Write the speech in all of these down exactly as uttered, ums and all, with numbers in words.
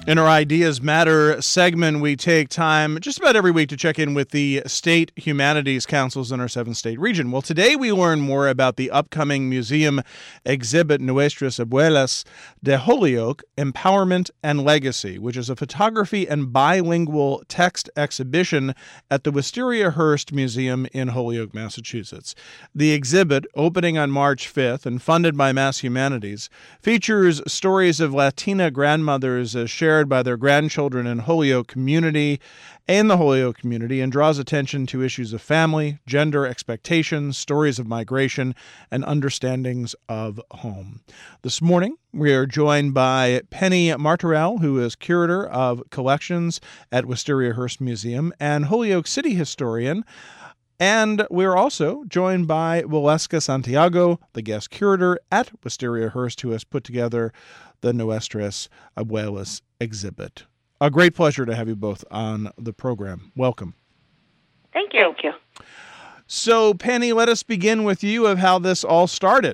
In our Ideas Matter segment, we take time just about every week to check in with the state humanities councils in our seven-state region. Well, today we learn more about the upcoming museum exhibit Nuestras Abuelas de Holyoke, Empowerment and Legacy, which is a photography and bilingual text exhibition at the Wisteria Hearst Museum in Holyoke, Massachusetts. The exhibit, opening on March fifth and funded by Mass Humanities, features stories of Latina grandmothers as shared by their grandchildren in Holyoke community and the Holyoke community, and draws attention to issues of family, gender expectations, stories of migration, and understandings of home. This morning, we are joined by Penny Martorell, who is curator of collections at Wisteria Hearst Museum and Holyoke City historian. And we're also joined by Waleska Santiago, the guest curator at Wisteria Hearst, who has put together the Nuestras Abuelas exhibit. A great pleasure to have you both on the program. Welcome. Thank you. Thank you. So, Penny, let us begin with you of how this all started.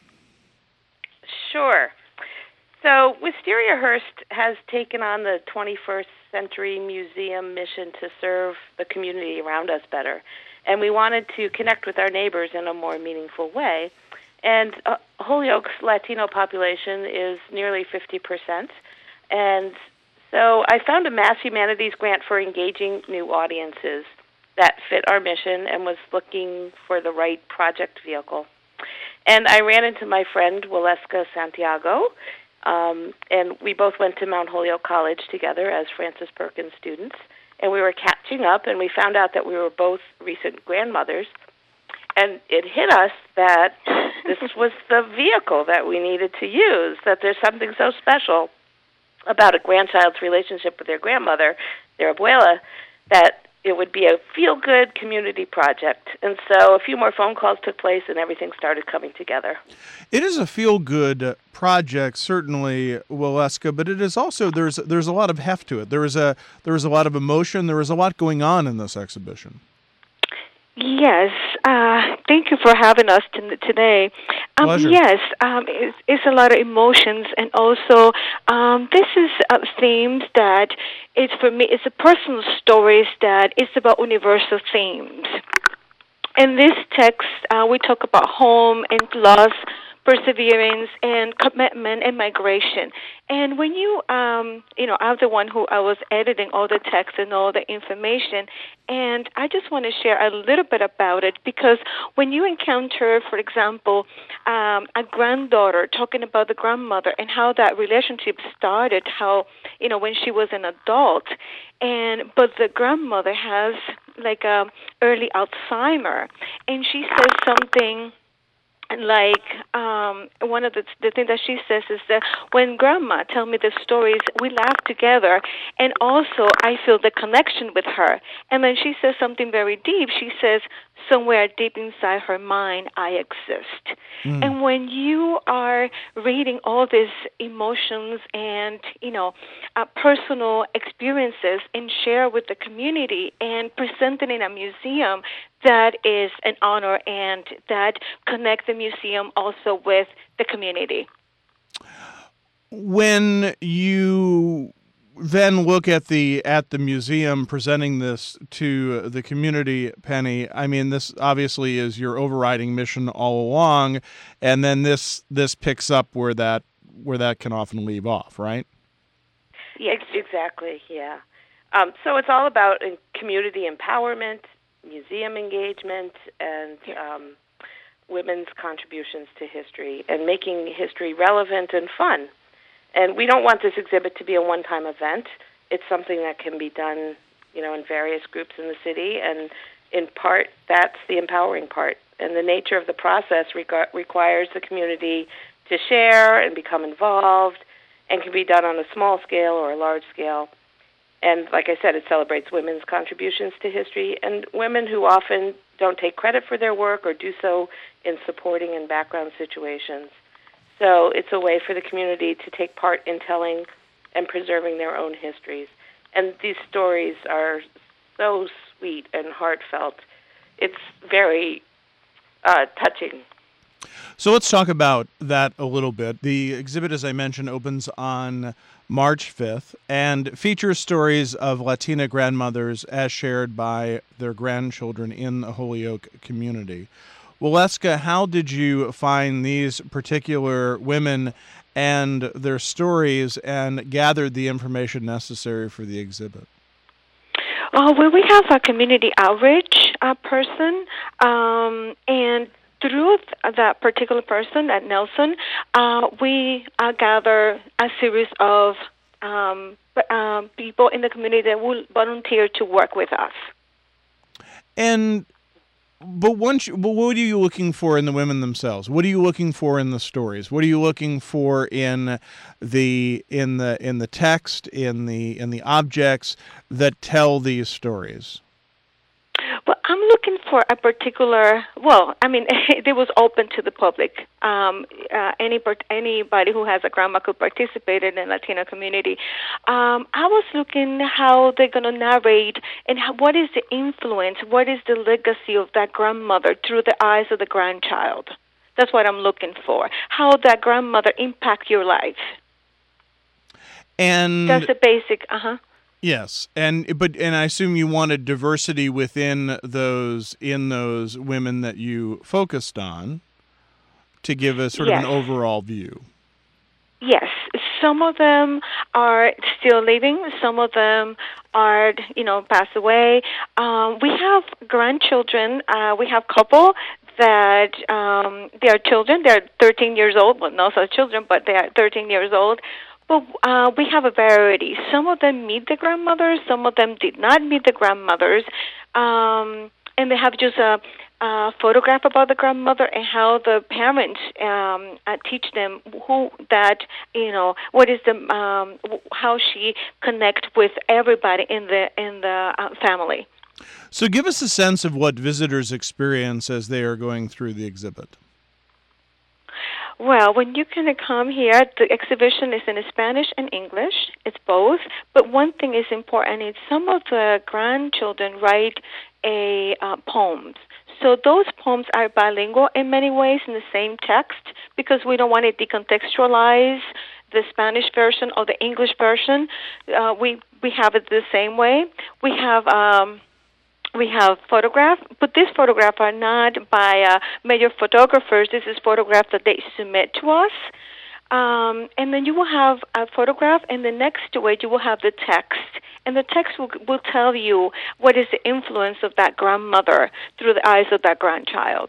Sure. So, Wisteria Hearst has taken on the twenty-first century museum mission to serve the community around us better. And we wanted to connect with our neighbors in a more meaningful way. And uh, Holyoke's Latino population is nearly fifty percent. And so I found a Mass Humanities grant for engaging new audiences that fit our mission and was looking for the right project vehicle. And I ran into my friend, Waleska Santiago, um, and we both went to Mount Holyoke College together as Francis Perkins students. And we were catching up, and we found out that we were both recent grandmothers. And it hit us that this was the vehicle that we needed to use, that there's something so special about a grandchild's relationship with their grandmother, their abuela, that it would be a feel-good community project. And so a few more phone calls took place, and everything started coming together. It is a feel-good project, certainly, Waleska, but it is also, there's there's a lot of heft to it. There is a there is a lot of emotion. There is a lot going on in this exhibition. Yes, uh, thank you for having us t- today. Um, Pleasure. Yes, um, it's, it's a lot of emotions, and also um, this is a theme that it's for me. It's a personal stories that it's about universal themes. In this text, uh, we talk about home and loss, perseverance and commitment and migration. And when you, um, you know, I'm the one who I was editing all the text and all the information, and I just want to share a little bit about it, because when you encounter, for example, um, a granddaughter talking about the grandmother and how that relationship started, how, you know, when she was an adult, and but the grandmother has like a early Alzheimer, and she says something like, um, one of the, the things that she says is that when Grandma tell me the stories, we laugh together, and also I feel the connection with her. And then she says something very deep. She says, somewhere deep inside her mind, I exist. Mm. And when you are reading all these emotions and, you know, uh, personal experiences and share with the community and presenting in a museum, that is an honor, and that connects the museum also with the community. When you then look at the at the museum presenting this to the community, Penny, I mean, this obviously is your overriding mission all along, and then this this picks up where that where that can often leave off, right? Yeah, exactly. Yeah. Um, so it's all about community empowerment, museum engagement, and um, women's contributions to history, and making history relevant and fun. And we don't want this exhibit to be a one-time event. It's something that can be done, you know, in various groups in the city, and in part, that's the empowering part. And the nature of the process reg- requires the community to share and become involved, and can be done on a small scale or a large scale. And like I said, it celebrates women's contributions to history, and women who often don't take credit for their work or do so in supporting and background situations. So it's a way for the community to take part in telling and preserving their own histories. And these stories are so sweet and heartfelt. It's very uh, touching. So let's talk about that a little bit. The exhibit, as I mentioned, opens on March fifth, and features stories of Latina grandmothers as shared by their grandchildren in the Holyoke community. Waleska, how did you find these particular women and their stories and gathered the information necessary for the exhibit? Uh, well, we have a community outreach uh, person, um, and through th- that particular person at Nelson, uh, we uh, gather a series of um, uh, people in the community that will volunteer to work with us. And but once, you, but what are you looking for in the women themselves? What are you looking for in the stories? What are you looking for in the in the in the text, in the in the objects that tell these stories? Well, I'm looking for a particular. Well, I mean, it was open to the public. Um, uh, any anybody who has a grandma could participate in the Latino community. Um, I was looking how they're going to narrate and how, what is the influence, what is the legacy of that grandmother through the eyes of the grandchild. That's what I'm looking for. How that grandmother impact your life. And that's the basic. Uh huh. Yes, and but and I assume you wanted diversity within those in those women that you focused on to give us sort yes. of an overall view. Yes, some of them are still living. Some of them are, you know, passed away. Um, we have grandchildren. Uh, we have couple that um, they are children. They're thirteen years old. Well, not so children, but they are thirteen years old. But uh, we have a variety. Some of them meet the grandmothers. Some of them did not meet the grandmothers. Um, and they have just a, a photograph about the grandmother and how the parents um, uh, teach them who that, you know, what is the, um, how she connects with everybody in the, in the uh, family. So give us a sense of what visitors experience as they are going through the exhibit. Well, when you can come here, the exhibition is in Spanish and English. It's both. But one thing is important is some of the grandchildren write a uh, poems. So those poems are bilingual in many ways in the same text because we don't want to decontextualize the Spanish version or the English version. Uh, we we have it the same way. We have. Um, We have photographs, but these photographs are not by uh, major photographers. This is photographs that they submit to us. Um, and then you will have a photograph, and then next to it you will have the text. And the text will, will tell you what is the influence of that grandmother through the eyes of that grandchild.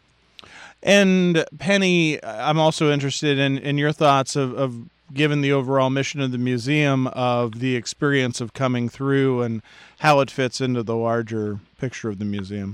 And Penny, I'm also interested in, in your thoughts of, of given the overall mission of the museum, of the experience of coming through and how it fits into the larger picture of the museum.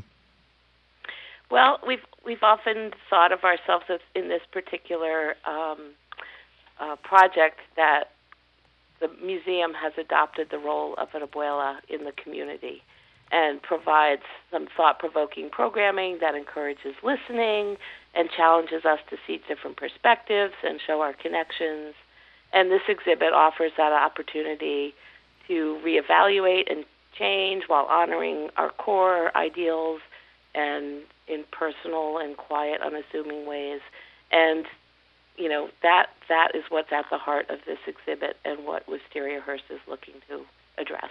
Well, we've we've often thought of ourselves as in this particular um, uh, project that the museum has adopted the role of an abuela in the community and provides some thought-provoking programming that encourages listening and challenges us to see different perspectives and show our connections. And this exhibit offers that opportunity to reevaluate and change while honoring our core ideals and in personal and quiet, unassuming ways. And, you know, that that is what's at the heart of this exhibit and what Wisteria Hearst is looking to address.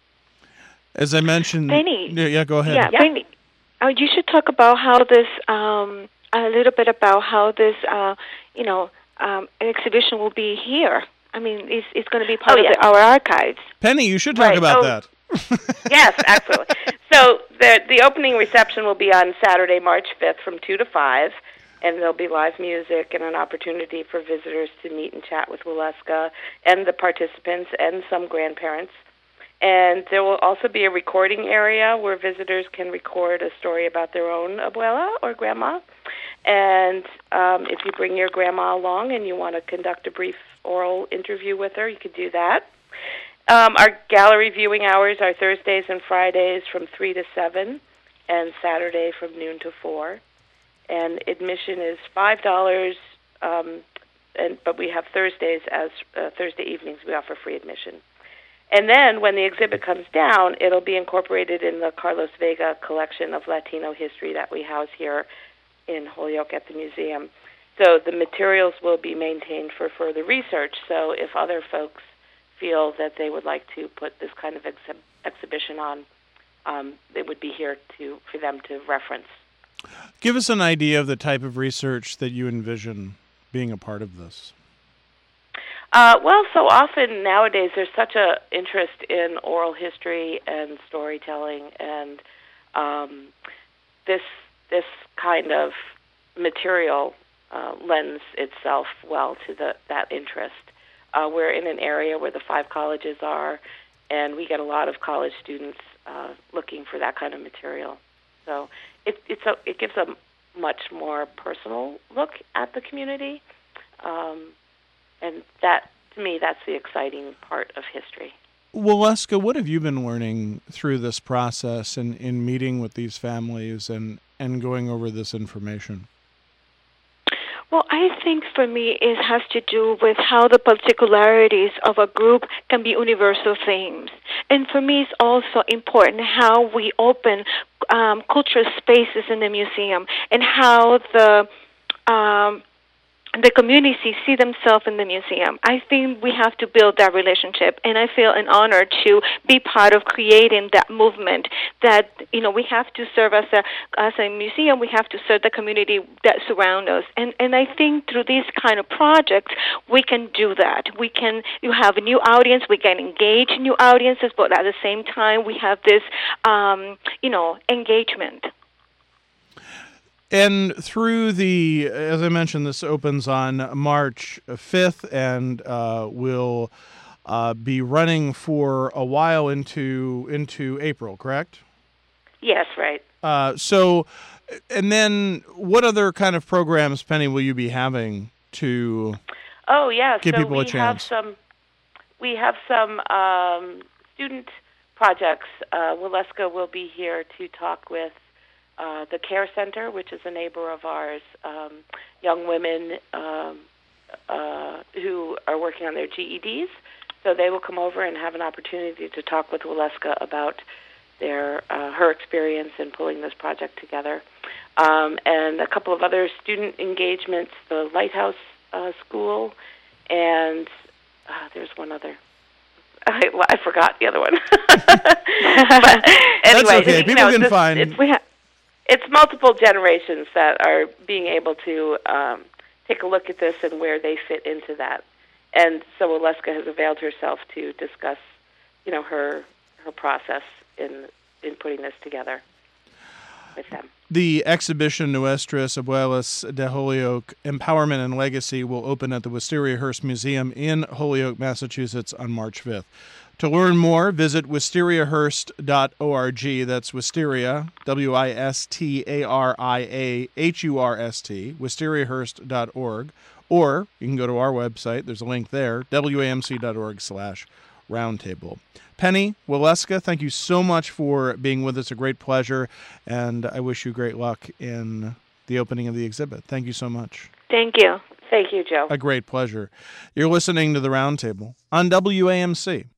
As I mentioned... Penny. Yeah, yeah go ahead. Yeah, yeah. Penny. Oh, you should talk about how this, um, a little bit about how this, uh, you know, um, exhibition will be here. I mean, it's, it's going to be part oh, of yeah. the, our archives. Penny, you should talk right. about oh, that. Yes, absolutely. So the the opening reception will be on Saturday, March fifth from two to five, and there'll be live music and an opportunity for visitors to meet and chat with Waleska and the participants and some grandparents. And there will also be a recording area where visitors can record a story about their own abuela or grandma. And um, if you bring your grandma along and you want to conduct a brief oral interview with her, you could do that. Um, our gallery viewing hours are Thursdays and Fridays from three to seven and Saturday from noon to four. And admission is five dollars, um, and but we have Thursdays as uh, Thursday evenings we offer free admission. And then when the exhibit comes down, it'll be incorporated in the Carlos Vega collection of Latino history that we house here in Holyoke at the museum. So the materials will be maintained for further research. So if other folks feel that they would like to put this kind of exhi- exhibition on, um, they would be here to for them to reference. Give us an idea of the type of research that you envision being a part of this. Uh, well, so often nowadays there's such a interest in oral history and storytelling, and um, this this kind of material uh, lends itself well to the, that interest. Uh, we're in an area where the five colleges are, and we get a lot of college students uh, looking for that kind of material. So it, it's a, it gives a much more personal look at the community. Um, And that, to me, that's the exciting part of history. Waleska, what have you been learning through this process and in meeting with these families and, and going over this information? Well, I think for me it has to do with how the particularities of a group can be universal themes. And for me it's also important how we open um, cultural spaces in the museum and how the um, the community see themselves in the museum. I think we have to build that relationship, and I feel an honor to be part of creating that movement. That you know, we have to serve as a as a museum. We have to serve the community that surround us, and and I think through these kind of projects we can do that. We can you have a new audience. We can engage new audiences, but at the same time we have this um, you know engagement. And through the, as I mentioned, this opens on March fifth and uh, will uh, be running for a while into into April, correct? Yes, right. Uh, so, and then what other kind of programs, Penny, will you be having to oh, yeah. give so people we a chance? Have some, we have some um, student projects. Uh, Waleska will be here to talk with Uh, the Care Center, which is a neighbor of ours, um, young women um, uh, who are working on their G E Ds. So they will come over and have an opportunity to talk with Waleska about their uh, her experience in pulling this project together. Um, and a couple of other student engagements, the Lighthouse uh, School, and uh, there's one other. I, I forgot the other one. But anyway, that's okay. People you know, can this, find... It's, we ha- it's multiple generations that are being able to um, take a look at this and where they fit into that. And so Waleska has availed herself to discuss, you know, her her process in in putting this together with them. The exhibition Nuestras Abuelas de Holyoke, Empowerment and Legacy will open at the Wisteria Hearst Museum in Holyoke, Massachusetts on March fifth. To learn more, visit wisteria hearst dot org. That's Wisteria, W I S T A R I A H U R S T, wisteria hearst dot org. Or you can go to our website. There's a link there, W A M C dot org slash roundtable. Penny, Waleska, thank you so much for being with us. A great pleasure, and I wish you great luck in the opening of the exhibit. Thank you so much. Thank you. Thank you, Joe. A great pleasure. You're listening to The Roundtable on W A M C.